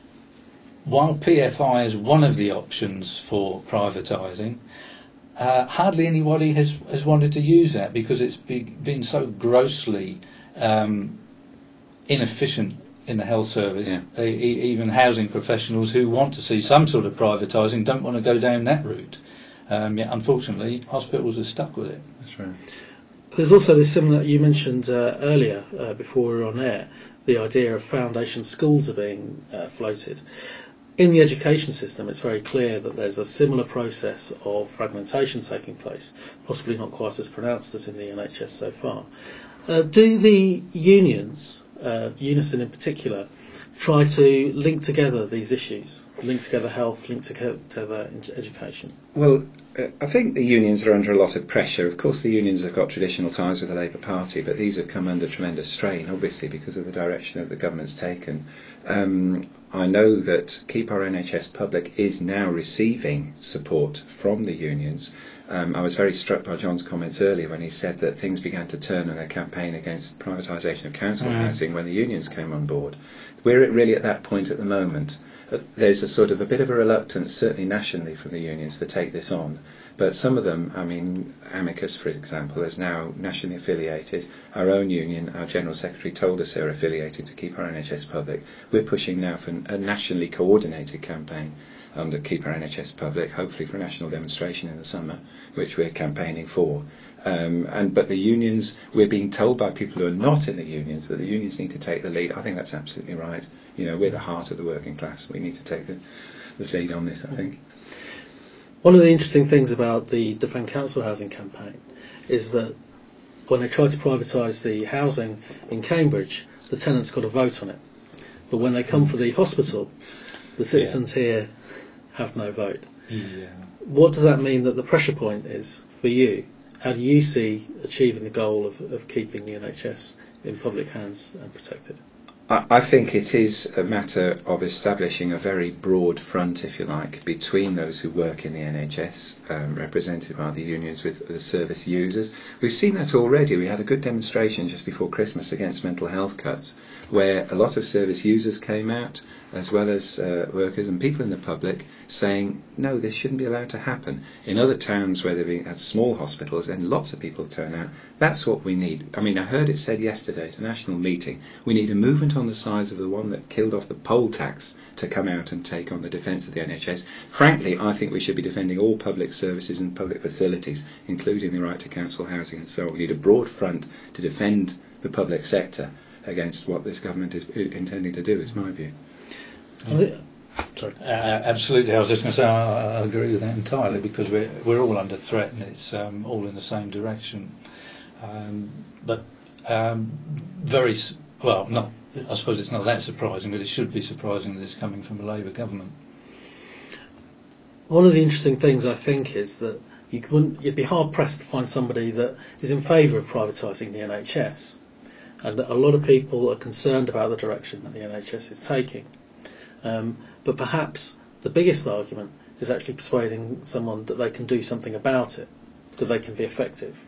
while P F I is one of the options for privatising, uh, hardly anybody has, has wanted to use that because it's be, been so grossly um, inefficient in the health service. Yeah. E- even housing professionals who want to see some sort of privatising don't want to go down that route. Um, yet, unfortunately, hospitals are stuck with it. That's right. There's also this similar, you mentioned uh, earlier, uh, before we were on air, the idea of foundation schools are being uh, floated. In the education system, it's very clear that there's a similar process of fragmentation taking place, possibly not quite as pronounced as in the N H S so far. Uh, do the unions, uh, Unison in particular, try to link together these issues, link together health, link together education? Well, uh, I think the unions are under a lot of pressure. Of course, the unions have got traditional ties with the Labour Party, but these have come under tremendous strain, obviously, because of the direction that the government's taken. Um, I know that Keep Our N H S Public is now receiving support from the unions. Um, I was very struck by John's comments earlier when he said that things began to turn on their campaign against privatisation of council Mm. housing when the unions came on board. We're at really at that point at the moment. Uh, There's a sort of a bit of a reluctance, certainly nationally, from the unions to take this on. But some of them, I mean, Amicus, for example, is now nationally affiliated. Our own union, our General Secretary told us they're affiliated to Keep Our N H S Public. We're pushing now for a nationally coordinated campaign under Keep Our N H S Public, hopefully for a national demonstration in the summer, which we're campaigning for. Um, and but the unions, we're being told by people who are not in the unions that the unions need to take the lead. I think that's absolutely right. You know, we're the heart of the working class. We need to take the, the lead on this, I think. One of the interesting things about the Defend Council Housing campaign is that when they tried to privatise the housing in Cambridge, the tenants got a vote on it. But when they come for the hospital, the citizens yeah. here have no vote. Yeah. What does that mean that the pressure point is for you? How do you see achieving the goal of, of keeping the N H S in public hands and protected? I, I think it is a matter of establishing a very broad front, if you like, between those who work in the N H S, um, represented by the unions with the service users. We've seen that already. We had a good demonstration just before Christmas against mental health cuts, where a lot of service users came out, as well as uh, workers and people in the public, saying, no, this shouldn't be allowed to happen. In other towns where they've had small hospitals and lots of people turn out, that's what we need. I mean, I heard it said yesterday at a national meeting, we need a movement on the size of the one that killed off the poll tax to come out and take on the defence of the N H S. Frankly, I think we should be defending all public services and public facilities, including the right to council housing and so on. We need a broad front to defend the public sector against what this government is intending to do, is my view. Mm. Sorry. Uh, absolutely, I was just going to say I, I agree with that entirely, because we're we're all under threat and it's um, all in the same direction. Um, but um, very s- well, not. I suppose it's not that surprising, but it should be surprising that it's coming from a Labour government. One of the interesting things I think is that you wouldn't, you'd be hard pressed to find somebody that is in favour of privatising the N H S, and a lot of people are concerned about the direction that the N H S is taking. Um, but perhaps the biggest argument is actually persuading someone that they can do something about it, that they can be effective.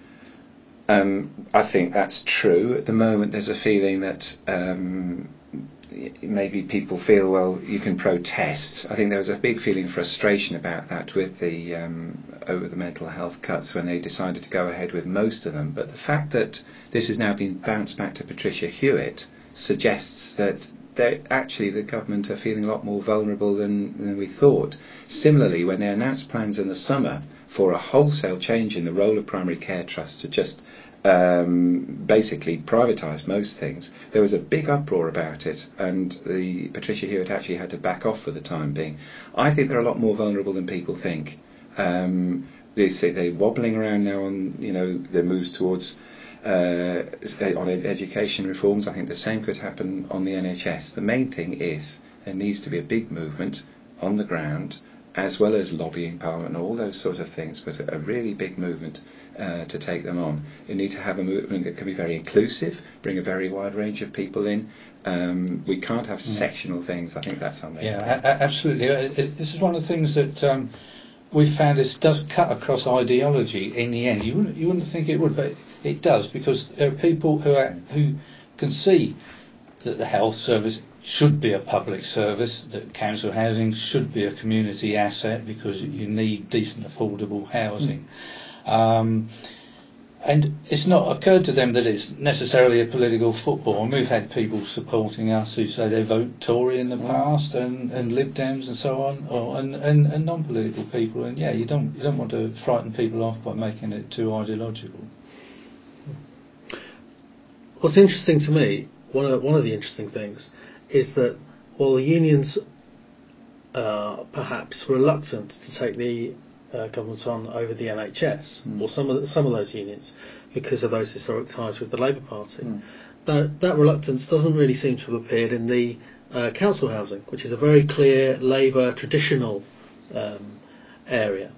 Um, I think that's true. At the moment, there's a feeling that um, maybe people feel, well, you can protest. I think there was a big feeling of frustration about that with the um, over the mental health cuts when they decided to go ahead with most of them. But the fact that this has now been bounced back to Patricia Hewitt suggests that they actually the government are feeling a lot more vulnerable than, than we thought. Similarly, when they announced plans in the summer for a wholesale change in the role of primary care trusts to just um, basically privatise most things, there was a big uproar about it, and the Patricia Hewitt actually had to back off for the time being. I think they're a lot more vulnerable than people think. Um, they say they're wobbling around now on, you know, their moves towards uh, on education reforms. I think the same could happen on the N H S. The main thing is there needs to be a big movement on the ground, as well as lobbying Parliament and all those sort of things, but a really big movement uh, to take them on. You need to have a movement that can be very inclusive, bring a very wide range of people in. Um, we can't have mm. sectional things. I think that's our main Yeah, point. a- absolutely. It, it, this is one of the things that um, we've found is does cut across ideology in the end. You wouldn't, you wouldn't think it would, but it does, because there are people who are, who can see that the health service should be a public service, that council housing should be a community asset because you need decent, affordable housing. Mm. Um, and it's not occurred to them that it's necessarily a political football. And we've had people supporting us who say they vote Tory in the mm. past, and, and Lib Dems and so on, or, and, and, and non-political people. And yeah, you don't you don't want to frighten people off by making it too ideological. What's interesting to me, one of one of the interesting things, is that while the unions are perhaps reluctant to take the uh, government on over the N H S, mm. or some of the, some of those unions, because of those historic ties with the Labour Party, mm. that that reluctance doesn't really seem to have appeared in the uh, council housing, which is a very clear Labour traditional um, area.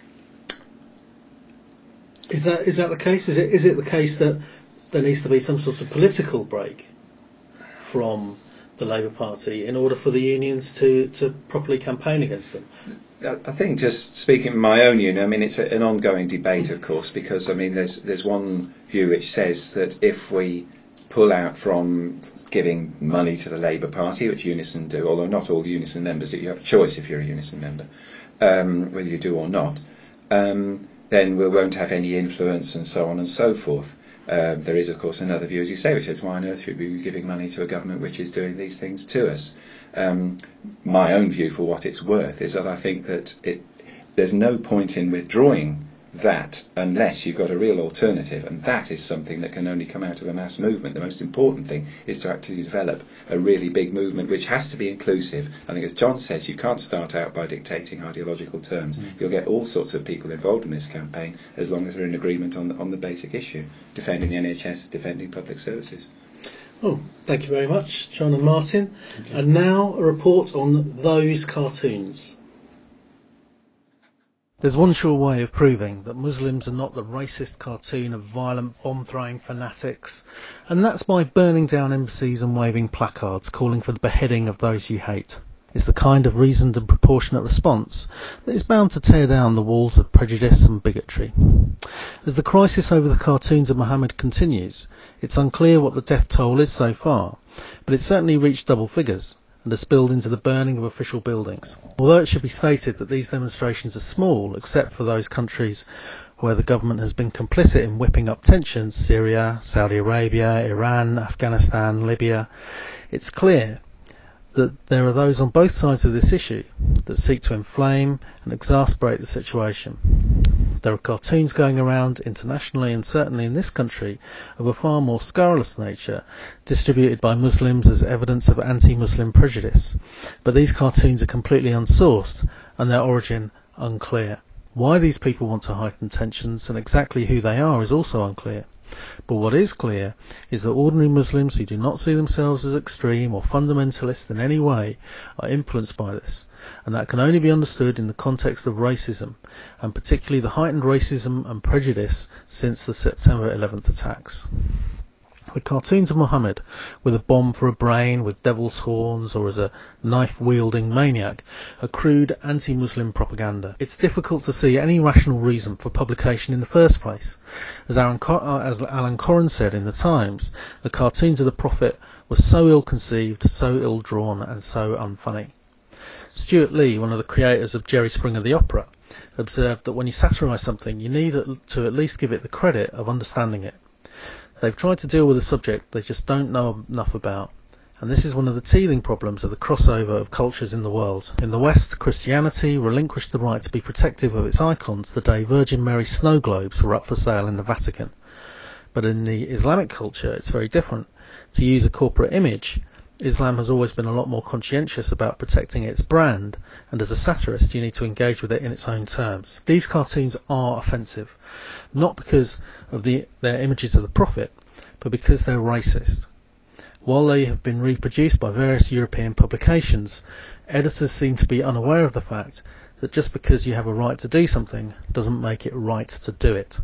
Is that is that the case? Is it is it the case that there needs to be some sort of political break from the Labour Party in order for the unions to, to properly campaign against them? I think, just speaking of my own union, I mean, it's a, an ongoing debate, of course, because I mean, there's there's one view which says that if we pull out from giving money to the Labour Party, which Unison do, although not all Unison members, you have a choice if you're a Unison member, um, whether you do or not, um, then we won't have any influence and so on and so forth. Uh, there is, of course, another view, as you say, which is why on earth should we be giving money to a government which is doing these things to us? Um, my own view, for what it's worth, is that I think that it, there's no point in withdrawing that unless you've got a real alternative, and that is something that can only come out of a mass movement. The most important thing is to actually develop a really big movement which has to be inclusive. I think, as John says, you can't start out by dictating ideological terms. Mm. You'll get all sorts of people involved in this campaign as long as they're in agreement on the, on the basic issue, defending the N H S, defending public services. Oh, thank you very much, John and Martin. And now a report on those cartoons. There's one sure way of proving that Muslims are not the racist cartoon of violent bomb-throwing fanatics, and that's by burning down embassies and waving placards calling for the beheading of those you hate. It's the kind of reasoned and proportionate response that is bound to tear down the walls of prejudice and bigotry. As the crisis over the cartoons of Muhammad continues, it's unclear what the death toll is so far, but it's certainly reached double figures and has spilled into the burning of official buildings. Although it should be stated that these demonstrations are small, except for those countries where the government has been complicit in whipping up tensions, Syria, Saudi Arabia, Iran, Afghanistan, Libya, it's clear that there are those on both sides of this issue that seek to inflame and exasperate the situation. There are cartoons going around internationally and certainly in this country of a far more scurrilous nature, distributed by Muslims as evidence of anti-Muslim prejudice. But these cartoons are completely unsourced and their origin unclear. Why these people want to heighten tensions and exactly who they are is also unclear. But what is clear is that ordinary Muslims who do not see themselves as extreme or fundamentalist in any way are influenced by this, and that can only be understood in the context of racism, and particularly the heightened racism and prejudice since the September eleventh attacks. The cartoons of Muhammad, with a bomb for a brain, with devil's horns, or as a knife-wielding maniac, are crude anti-Muslim propaganda. It's difficult to see any rational reason for publication in the first place. As Alan, Cor- uh, as Alan Coren said in The Times, the cartoons of the Prophet were so ill-conceived, so ill-drawn, and so unfunny. Stuart Lee, one of the creators of Jerry Springer the Opera, observed that when you satirise something, you need to at least give it the credit of understanding it. They've tried to deal with a subject they just don't know enough about, and this is one of the teething problems of the crossover of cultures in the world. In the West, Christianity relinquished the right to be protective of its icons the day Virgin Mary snow globes were up for sale in the Vatican. But in the Islamic culture, it's very different. To use a corporate image, Islam has always been a lot more conscientious about protecting its brand, and as a satirist you need to engage with it in its own terms. These cartoons are offensive, not because of the, their images of the Prophet, but because they're racist. While they have been reproduced by various European publications, editors seem to be unaware of the fact that just because you have a right to do something doesn't make it right to do it.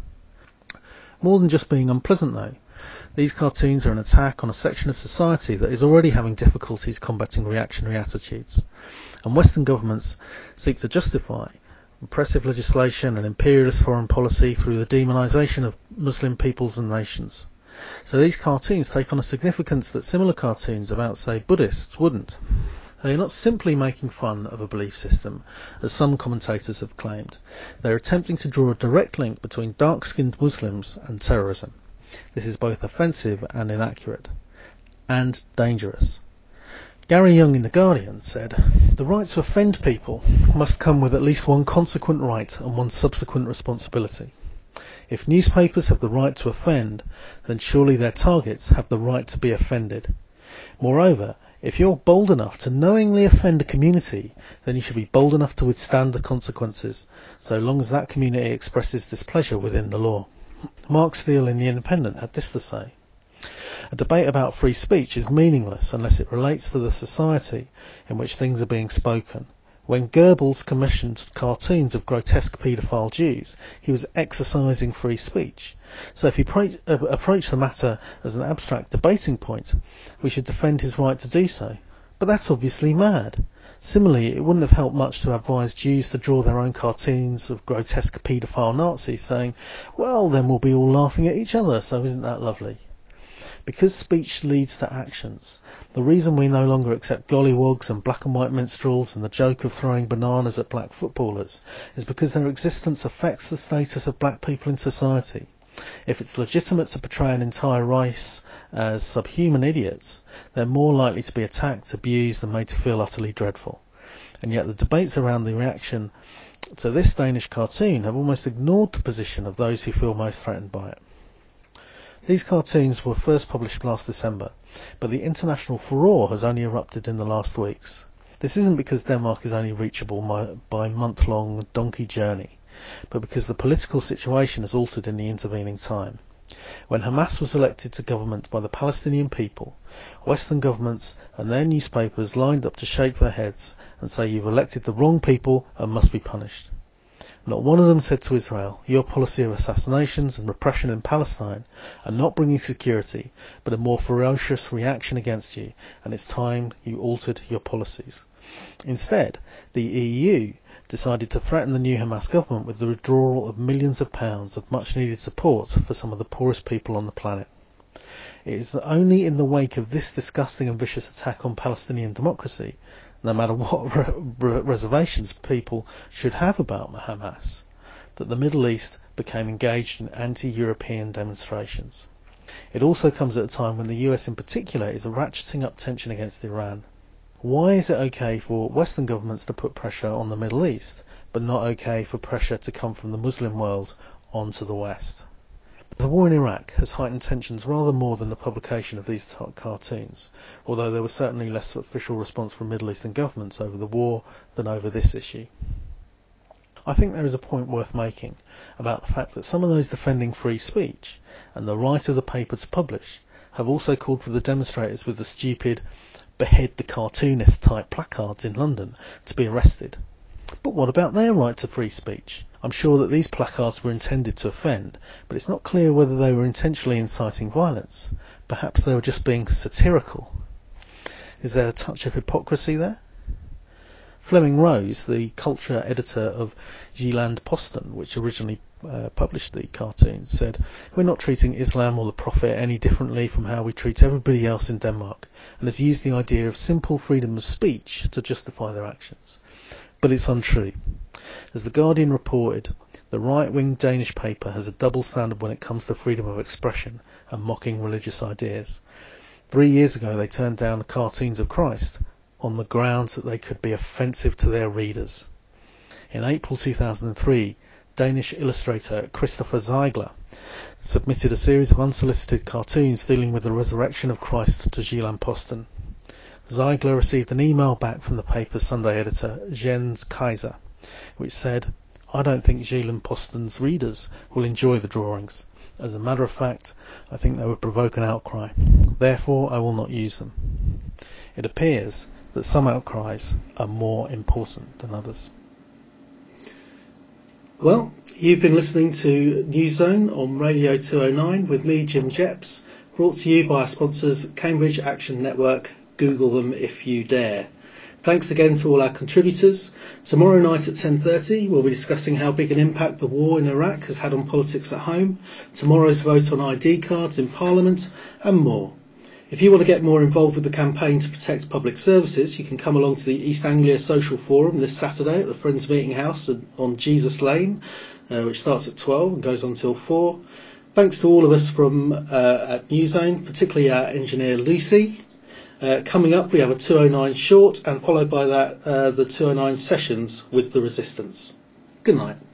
More than just being unpleasant though, these cartoons are an attack on a section of society that is already having difficulties combating reactionary attitudes, and Western governments seek to justify repressive legislation and imperialist foreign policy through the demonisation of Muslim peoples and nations. So these cartoons take on a significance that similar cartoons about, say, Buddhists wouldn't. They are not simply making fun of a belief system, as some commentators have claimed. They are attempting to draw a direct link between dark-skinned Muslims and terrorism. This is both offensive and inaccurate, and dangerous. Gary Young in The Guardian said, "The right to offend people must come with at least one consequent right and one subsequent responsibility. If newspapers have the right to offend, then surely their targets have the right to be offended. Moreover, if you're bold enough to knowingly offend a community, then you should be bold enough to withstand the consequences, so long as that community expresses displeasure within the law." Mark Steele in The Independent had this to say: "A debate about free speech is meaningless unless it relates to the society in which things are being spoken. When Goebbels commissioned cartoons of grotesque paedophile Jews, he was exercising free speech. So if he pro- uh, approached the matter as an abstract debating point, we should defend his right to do so. But that's obviously mad. Similarly, it wouldn't have helped much to advise Jews to draw their own cartoons of grotesque paedophile Nazis, saying, well, then we'll be all laughing at each other, so isn't that lovely? Because speech leads to actions, the reason we no longer accept gollywogs and black and white minstrels and the joke of throwing bananas at black footballers is because their existence affects the status of black people in society. If it's legitimate to portray an entire race as subhuman idiots, they're more likely to be attacked, abused and made to feel utterly dreadful. And yet the debates around the reaction to this Danish cartoon have almost ignored the position of those who feel most threatened by it. These cartoons were first published last December, but the international furore has only erupted in the last weeks. This isn't because Denmark is only reachable by month-long donkey journey, but because the political situation has altered in the intervening time. When Hamas was elected to government by the Palestinian people, Western governments and their newspapers lined up to shake their heads and say you've elected the wrong people and must be punished. Not one of them said to Israel, your policy of assassinations and repression in Palestine are not bringing security, but a more ferocious reaction against you, and it's time you altered your policies. Instead, the E U decided to threaten the new Hamas government with the withdrawal of millions of pounds of much-needed support for some of the poorest people on the planet. It is only in the wake of this disgusting and vicious attack on Palestinian democracy, no matter what re- re- reservations people should have about Hamas, that the Middle East became engaged in anti-European demonstrations. It also comes at a time when the U S in particular is ratcheting up tension against Iran. Why is it okay for Western governments to put pressure on the Middle East, but not okay for pressure to come from the Muslim world onto the West? The war in Iraq has heightened tensions rather more than the publication of these t- cartoons, although there was certainly less official response from Middle Eastern governments over the war than over this issue. I think there is a point worth making about the fact that some of those defending free speech and the right of the paper to publish have also called for the demonstrators with the stupid behead the cartoonist type placards in London to be arrested. But what about their right to free speech? I'm sure that these placards were intended to offend, but it's not clear whether they were intentionally inciting violence. Perhaps they were just being satirical. Is there a touch of hypocrisy there? Fleming Rose, the culture editor of Jylland-Posten, which originally uh, published the cartoons, said, we're not treating Islam or the Prophet any differently from how we treat everybody else in Denmark, and has used the idea of simple freedom of speech to justify their actions. But it's untrue. As The Guardian reported, the right-wing Danish paper has a double standard when it comes to freedom of expression and mocking religious ideas. Three years ago they turned down cartoons of Christ on the grounds that they could be offensive to their readers. In April two thousand three, Danish illustrator Christopher Ziegler submitted a series of unsolicited cartoons dealing with the resurrection of Christ to Jylland-Posten. Ziegler received an email back from the paper's Sunday editor, Jens Kaiser, which said, I don't think Jylland-Posten's readers will enjoy the drawings. As a matter of fact, I think they would provoke an outcry. Therefore, I will not use them. It appears that some outcries are more important than others. Well, you've been listening to News Zone on Radio two oh nine with me, Jim Jeps, brought to you by our sponsors Cambridge Action Network. Google them if you dare. Thanks again to all our contributors. Tomorrow night at ten thirty we'll be discussing how big an impact the war in Iraq has had on politics at home, tomorrow's vote on I D cards in Parliament and more. If you want to get more involved with the campaign to protect public services, you can come along to the East Anglia Social Forum this Saturday at the Friends Meeting House on Jesus Lane, uh, which starts at twelve and goes on till four. Thanks to all of us from uh, at Newzone, particularly our engineer Lucy. Uh, coming up, we have a two oh nine short, and followed by that, uh, the two oh nine sessions with the Resistance. Good night.